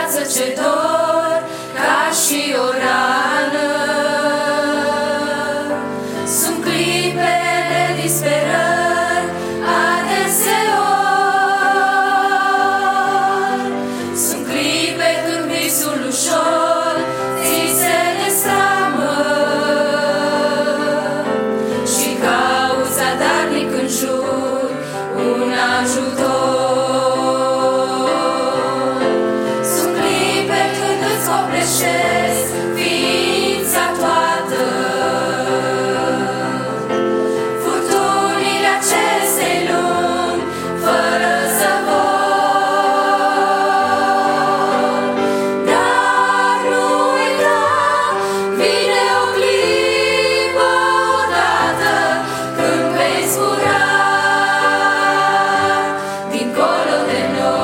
viață ce dor, ca și o rană. Sunt clipe de disperări adeseori, sunt clipe când visul ușor ți se destramă și cauți zadarnic în jur un ajutor. Ființa toată, furtunile acestei lumi fără zăvor. Dar nu uita, vine o clipă odată când vei zbura dincolo de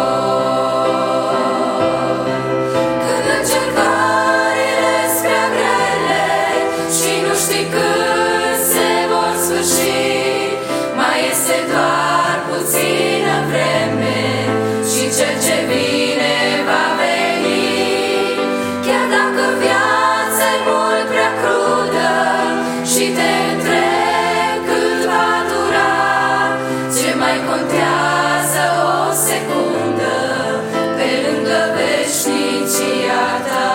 noi. Când încercările spre grele și nu știi când se vor sfârși, mai este doar puțină vreme și cel ce vine va veni. Chiar dacă viața-i mult prea crudă și te întrebi cât va dura, ce mai contează o secundă pe lângă veșnicia ta.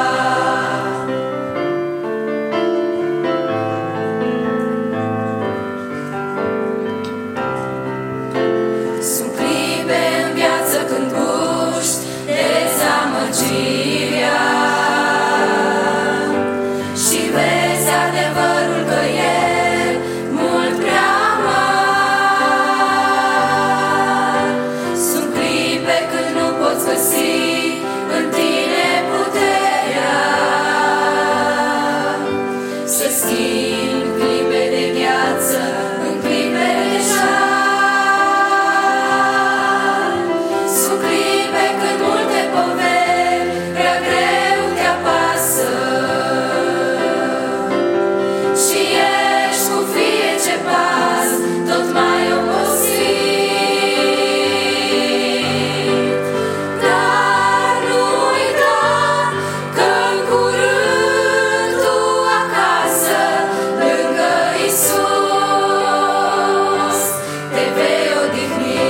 Sunt clipe în viață când guști dezamăgirea și vezi adevărul că e mult prea amar. Sunt clipe când nu poți găsi în tine puterea să schimbi clipe de viață în clipe de jar. Sunt clipe când multe poveri prea greu te apasă și ești cu fiecare pas tot mai obosit. Dar nu uita că în curând tu acasă lângă Iisus te vei odihni.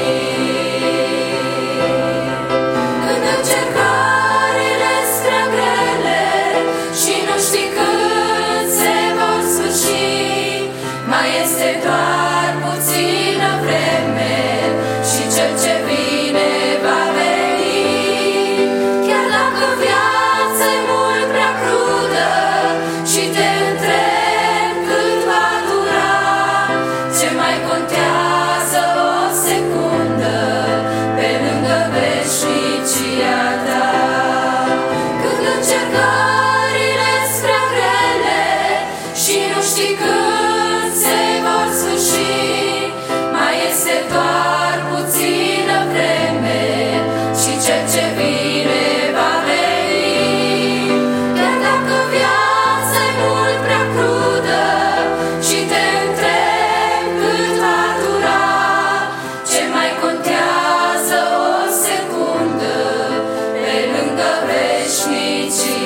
Când încercările spre grele și nu știi când se vor sfârși, mai este doar puțină vreme și cel ce vine va veni. Chiar dacă viața-i mult prea crudă și te întrebi cât va dura, ce mai contează o secundă pe lângă veșnicia ta. Când încercările spre grele și nu știi când se vor sfârși, mai este doar puțină vreme și cel ce vine va veni. Chiar dacă viața-i mult prea crudă și te întrebi cât va dura, ce mai contează o secundă pe lângă veșnicia